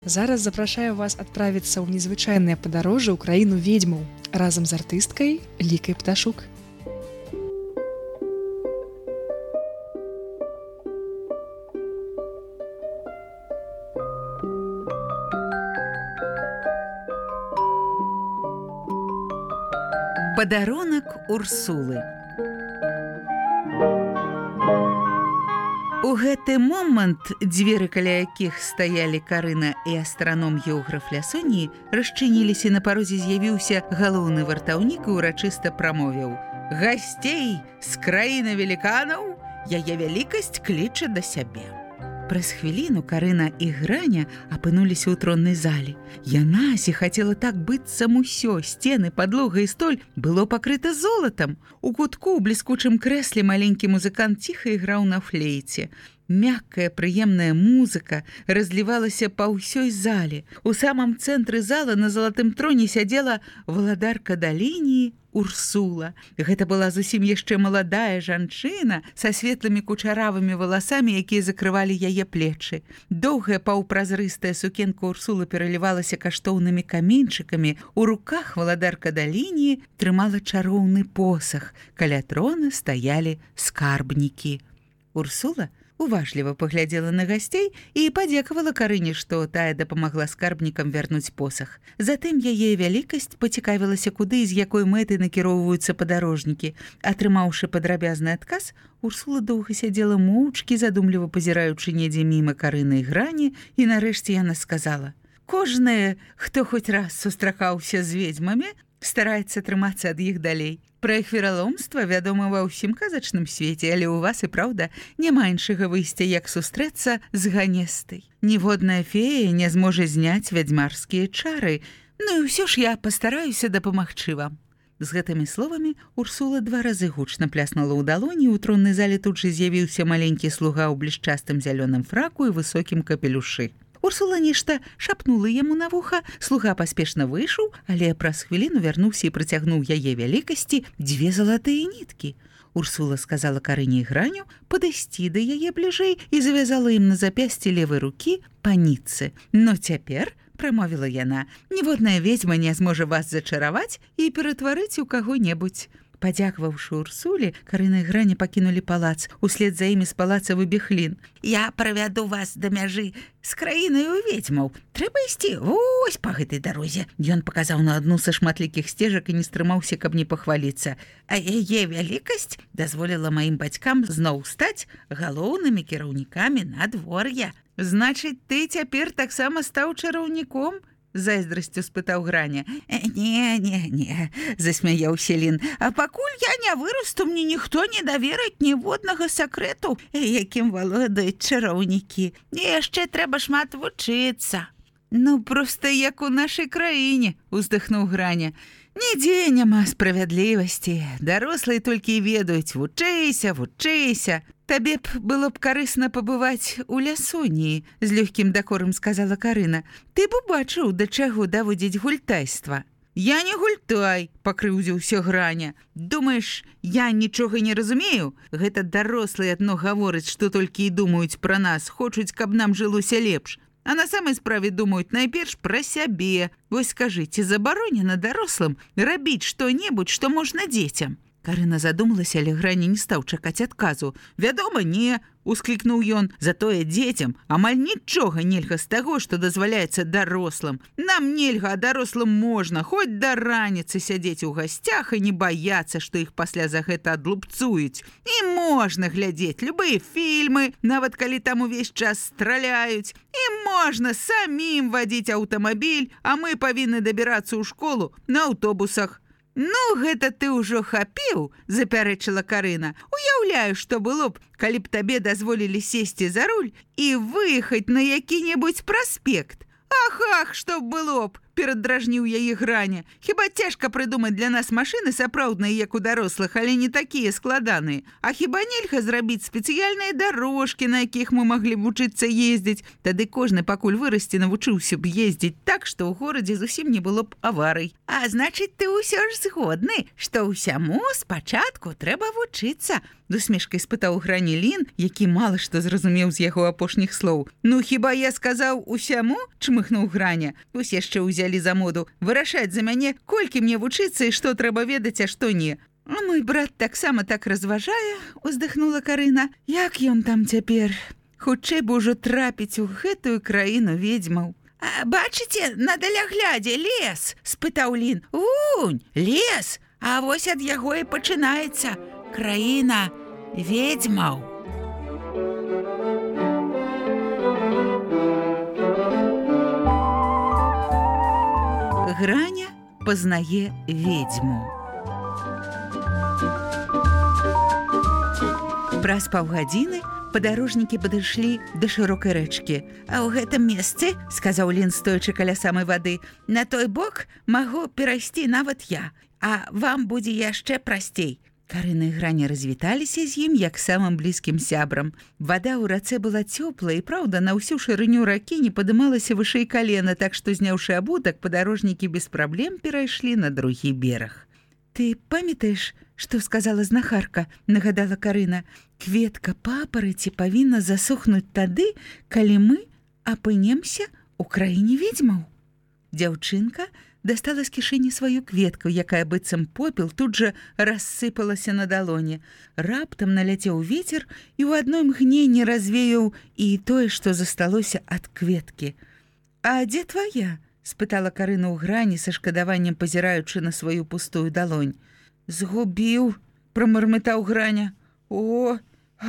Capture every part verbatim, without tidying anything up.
Зараз запрашаю вас адправіцца ў незвычайнае падарожжа ў краіну ведьмаў разам з артысткай Лікай Пташук. Падарунак Урсулы. У гэты момант дзверы, каля якіх стаялі Карына і астраном-географ Лясоніі, расчыніліся, на парозе з'явіўся галоўны вартаўнік і ўрачыста прамовіў: «Гасцей з краіны веліканаў яе вялікасць кліча да сябе». Праз хвіліну Карына і Граня апынуліся ў троннай зале. Яна зіхацела так быццам усё, сцены, падлога і столь было пакрыта золатам. У кутку ў бліскучым крэсле маленькі музыкант ціха іграў на флейце. Мяккая, прыемная музыка разлівалася па ўсёй зале. У самым цэнтры зала на залатым троне сядзела валадарка Далініі Урсула. Гэта была зусім яшчэ маладая жанчына са светлымі кучаравымі валасамі, якія закрывалі яе плечы. Доўгая паўпразрыстая сукенка Урсулы пералівалася каштоўнымі каменьчыкамі. У руках валадарка Далініі трымала чароўны посах. Каля трона стаялі скарбнікі. Урсула уважліва паглядзела на гасцей і падзякавала Карыне, што тая дапамагла скарбнікам вярнуць посах. Затым яе вялікасць пацікавілася, куды і з якой мэты накіроўваюцца падарожнікі. Атрымаўшы падрабязны адказ, Урсула доўга сядзела моўчкі, задумліва пазіраючы недзе міма Карыны і Грані, і нарэшце яна сказала: «Кожны, хто хоць раз сустракаўся з ведзьмамі, стараецца трымацца ад іх далей. Пра іх вераломства вядома ва ўсім казачным свеце, але ў вас і праўда няма іншага выйсця, як сустрэцца з ганестай. Ніводная фея не зможа зняць вядзьмарскія чары. Ну і ўсё ж я пастараюся дапамагчы вам». З гэтымі словамі Урсула два разы гучна пляснула ў далоні, у троннай зале тут жа з'явіўся маленькі слуга ў блішчастым зялёным фраку і высокім капелюшы. Урсула нешта шапнула яму на вуха, слуга паспешна выйшаў, але праз хвіліну вярнуўся і прыцягнуў яе вялікасці дзве залатыя ніткі. Урсула сказала Карыне і Граню падысці да яе бліжэй і завязала ім на запясці левай рукі па нітцы. «Но цяпер, — прамовіла яна, — ніводная ведзьма не зможа вас зачараваць і ператварыць у каго-небудзь». Падзякаваўшы Урсуле, Карына і Граня пакінулі палац. Услед за імі з палаца выбег Лін. «Я правяду вас да мяжы з краінаю ведзьмаў. Трэба ісці вось па гэтай дарозе». Ён паказаў на адну са шматлікіх сцежак і не стрымаўся, каб не пахваліцца. «А яе вялікасць дазволіла маім бацькам зноў стаць галоўнымі кіраўнікамі надвор'я». «Значыць, ты цяпер таксама стаў чараўніком?» — зайздрасцю спытаў Граня. «Не, не, не, — засмяяўся Лін, — а пакуль я не вырасту, мне ніхто не даверыць ніводнага сакрэту, якім валодаюць чараўнікі. Яшчэ трэба шмат вучыцца». «Ну, проста як у нашай краіне», — уздыхнуў Граня. «Нідзе няма справядлівасці. Дарослыя толькі і ведаюць: вучыся, вучыся». «Табе б было б карысна пабываць у Лясоніі», — з лёгкім дакорам сказала Карына. «Ты б убачыў, да чаго даводзіць гультайства». «Я не гультай», — пакрыўдзіўся Граня. «Думаеш, я нічога не разумею? Гэта дарослыя адно гавораць, што толькі і думаюць пра нас, хочуць, каб нам жылося лепш. А на самай справе думаюць найперш пра сябе. Вось скажыце, забаронена дарослым рабіць што-небудзь, што можна дзецям?» Карына задумалася, але Граня не стаў чакаць адказу. «Вядома, не», — усклікнуў ён. «Затое дзецям амаль нічога нельга з таго, што дазваляецца дарослым. Нам нельга, а дарослым можна, хоць да раніцы сядзець у гасцях і не баяцца, што іх пасля за гэта адлупцуюць. І можна глядзець любыя фільмы, нават калі там увесь час страляюць. І можна самім вадзіць аўтамабіль, а мы павінны дабірацца ў школу на аўтобусах». «Ну, гэта ты ўжо хапіў», — запярэчыла Карына. «Уяўляю, што было б, калі б табе дазволілі сесці за руль і выехаць на які-небудзь праспект. Ах, ах, што б было б, перадражніў яе Граня. Хіба цяжка прыдумаць для нас машыны сапраўдныя, як у дарослых, але не такія складаныя. А хіба нельга зрабіць спецыяльныя дарожкі, на якіх мы маглі б вучыцца ездзіць? Тады кожны пакуль вырасце навучыўся б ездзіць так, што ў горадзе зусім не было б аварый. А значыць, ты ўсё ж згодны, што ўсяму спачатку трэба вучыцца? З усмешкай спытаў Грані Лін, які мала што зразумеў з яго апошніх слоў. Ну, хіба я сказаў усяму? Чмыхнуў Граня. Усе яшчэ ўзялі за моду вырашаць за мяне, колькі мне вучыцца і што трэба ведаць, а што не. А мой брат таксама так разважае, уздыхнула Карына. Як ён там цяпер? Хутчэй бы ўжо трапіць у гэтую краіну ведзьмаў. А, бачыце, на даляглядзе лес, спытаў Лін. Унь, лес, а вось ад яго і пачынаецца краіна ведьмаў. Граня пазнае ведьму. Праз паўгадзіны падарожнікі падышлі да шырокай рэчкі. А ў гэтым месцы, сказаў Лін, стоячы каля самай вады, на той бок магу перайсці нават я, а вам будзе яшчэ прасцей. Карына і Граня развіталіся з ім як самым блізкім сябрам. Вада ў рацэ была цёплая і, праўда, на ўсю шырыню ракі не падымалася вышэй калена, так што, зняўшы абутак, падарожнікі без праблем перайшлі на другі бераг. Ты памятаеш, што сказала знахарка, нагадала Карына. Кветка папараці павінна засохнуць тады, калі мы апынемся ў краіне ведьмаў. Дзяўчынка дастала з кішэні сваю кветку, якая быццам попел тут жа рассыпалася на далоні. Раптам наляцеў вецер і ў адно імгненне развеяў і тое, што засталося ад кветкі. А дзе твая? Спытала Карына ў Грані, са шкадаваннем пазіраючы на сваю пустую далонь. Згубіў, прамармытаў Граня. О,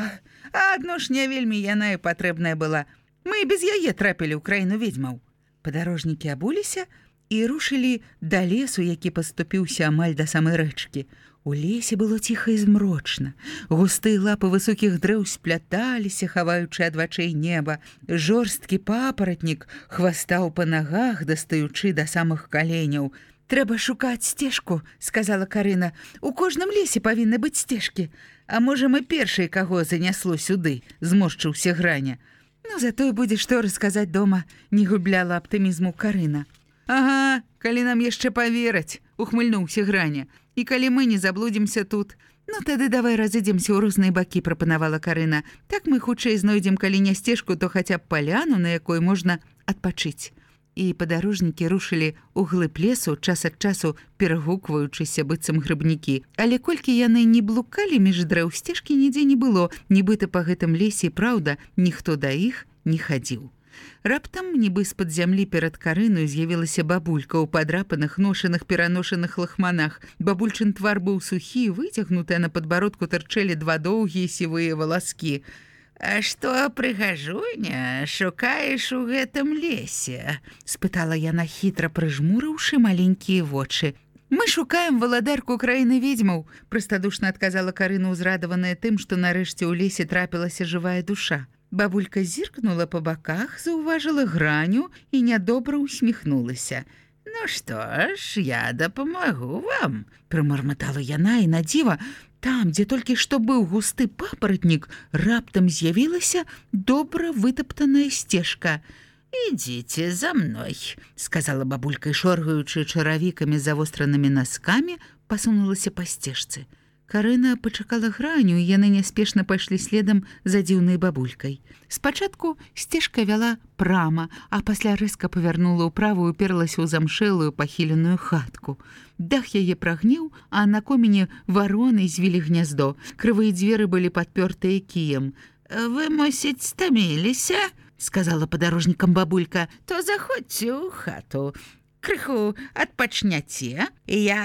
а адно ж не вельмі яна і патрэбная была. Мы і без яе трапілі ў краіну ведьмаў. Падарожнікі абуліся і рушылі да лесу, які паступіўся амаль да самай рэчкі. У лесе было ціха і змрочна. Густыя лапы высокіх дрэў спляталіся, хаваючы ад вачэй неба. Жорсткі папаратнік хвастаў па нагах, дастаючы да самых каленяў. Трэба шукаць сцежку, сказала Карына. У кожным лесе павінны быць сцежкі. А можа, мы першыя, каго занясло сюды, зморшчыўся Граня. Ну, зато і будзе што расказаць дома, не губляла аптымізму Карына. Ага, калі нам яшчэ павераць, ухмыльнуўся Граня. І калі мы не заблудзімся тут. Ну, тады давай разыдземся ў розныя бакі, прапанавала Карына. Так мы хутчэй знойдзем, калі не сцежку, то хаця б паляну, на якой можна адпачыць. І падарожнікі рушылі ў глыб лесу, час ад часу перагукваючыся быццам грыбнікі. Але колькі яны не блукалі між дрэў, сцежкі нідзе не было, нібыта па гэтым лесе, праўда, ніхто да іх не хадзіў. Раптам, нібы з-пад зямлі перад Карыною з'явілася бабулька ў падрапаных, ношаных, пераношаных лахманах. Бабульчын твар быў сухі, выцягнуты, а на падбародку тырчэлі два доўгія сівыя валаскі. А што, прыгажуня, шукаеш у гэтым лесе? Спытала яна, хітра прыжмурыўшы маленькія вочы. Мы шукаем валадарку краіны ведьмаў, прастадушна адказала Карына, узрадаваная тым, што нарэшце ў лесе трапілася жывая душа. Бабулька зіркнула па баках, заўважыла Граню і нядобра усміхнулася. Ну што ж, я дапамагу вам, прамармытала яна, і на дзіва, там, дзе толькі што быў густы папаратнік, раптам з'явілася добра вытаптаная сцежка. «Ідзіце за мной», сказала бабулька, і шоргаючы чаравікамі з завостранымі наскамі, пасунулася па сцежцы. Карына пачакала Граню, і яны няспешна пайшлі следам за дзіўнай бабулькай. Спачатку сцежка вяла прама, а пасля рэзка павярнула ўправа і уперлася ў замшэлую пахіленую хатку. Дах яе прагнеў, а на коміне вароны звілі гняздо. Крывыя дзверы былі падпёртыя кіем. «Вы, мусіць, стаміліся?» сказала падарожнікам бабулька. «То заходзьце ў хату. Крыху адпачняце, і я,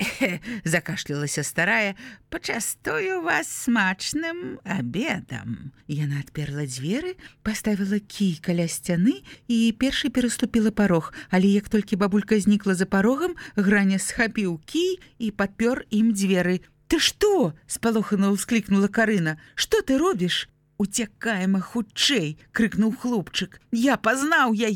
закашлялася старая, пачастую вас смачным абедам». Яна адперла дзверы, паставіла кій каля сцяны і першай пераступіла парог, але як толькі бабулька знікла за парогам, Граня схапіў кій і падпёр ім дзверы. «Ты што?» – спалохана ўсклікнула Карына. «Што ты робіш?» «Уцякаем хутчэй!» – крыкнуў хлопчык. «Я пазнаў яе!»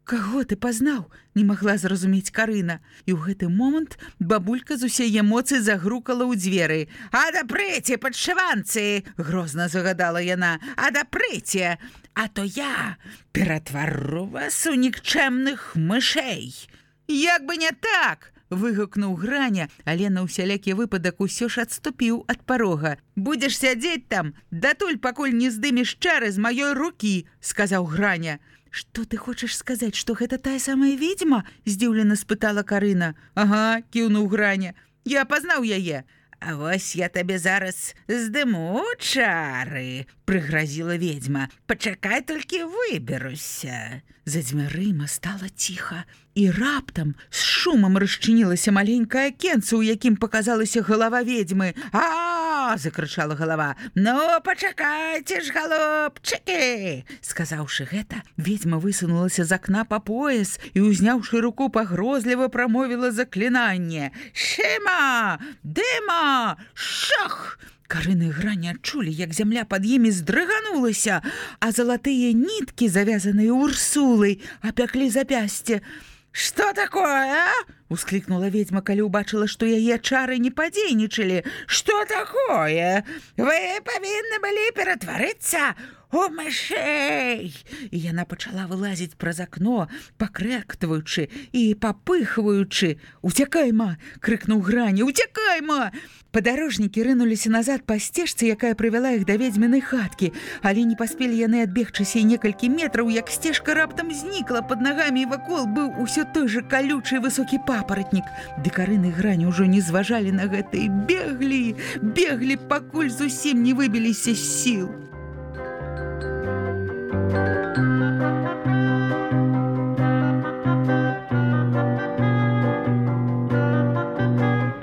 Каго ты пазнаў? Не магла зразумець Карына. І ў гэты момант бабулька з усей эмоцый загрукала ў дзверы. «Адапрыце, падшыванцы!» — грозна загадала яна. «Адапрыце! А то я ператвару вас у нікчэмных мышэй!» «Як бы не так!» — выгукнуў Граня, але на ўсялякі выпадак усё ж адступіў ад парога. «Будзеш сядзець там, датуль пакуль не здымеш чары з маёй рукі!» — сказаў Граня. «Што ты хочаш сказаць, што гэта тая самая ведьма?» — здзіўлена спытала Карына. «Ага», — кіўнуў Граня, — «я пазнаў яе». «А вось я табе зараз здыму чары», — прыгразіла ведьма. «Пачакай, толькі выберуся». За дзвярыма стала ціха, і раптам з шумам расчынілася маленькае акенце, у якім паказалася галава ведьмы. «А!» — закрычала галава. «Ну, пачакайце ж, галубчыкі!» Сказаўшы гэта, ведьма высунулася з акна па пояс і, узняўшы руку, пагрозліва прамовіла заклінанне. «Шыма! Дыма! Шах!» Карына і Граня адчулі, як зямля пад імі здрыганулася, а залатыя ніткі, завязаныя Урсулай, апяклі запясце. «Што такое, а?» — усклікнула ведьма, калі ўбачыла, што яе чары не падзейнічалі. «Што такое? Вы павінны былі ператварыцца у мышэй!» І яна пачала вылазіць праз акно, пакрэктваючы і папыхваючы. «Уцякайма!» — крыкнуў Граня. «Уцякайма!» Падарожнікі рынуліся назад па сцежцы, якая прывяла іх да ведзьмінай хаткі, але не паспелі яны адбегчыся і некалькі метраў, як сцежка раптам знікла пад нагамі, і вакол быў усё той жа калючы высокі папаратнік. Ды Карына і Граня ўжо не зважалі на гэта і беглі, беглі, пакуль зусім не выбіліся з сіл.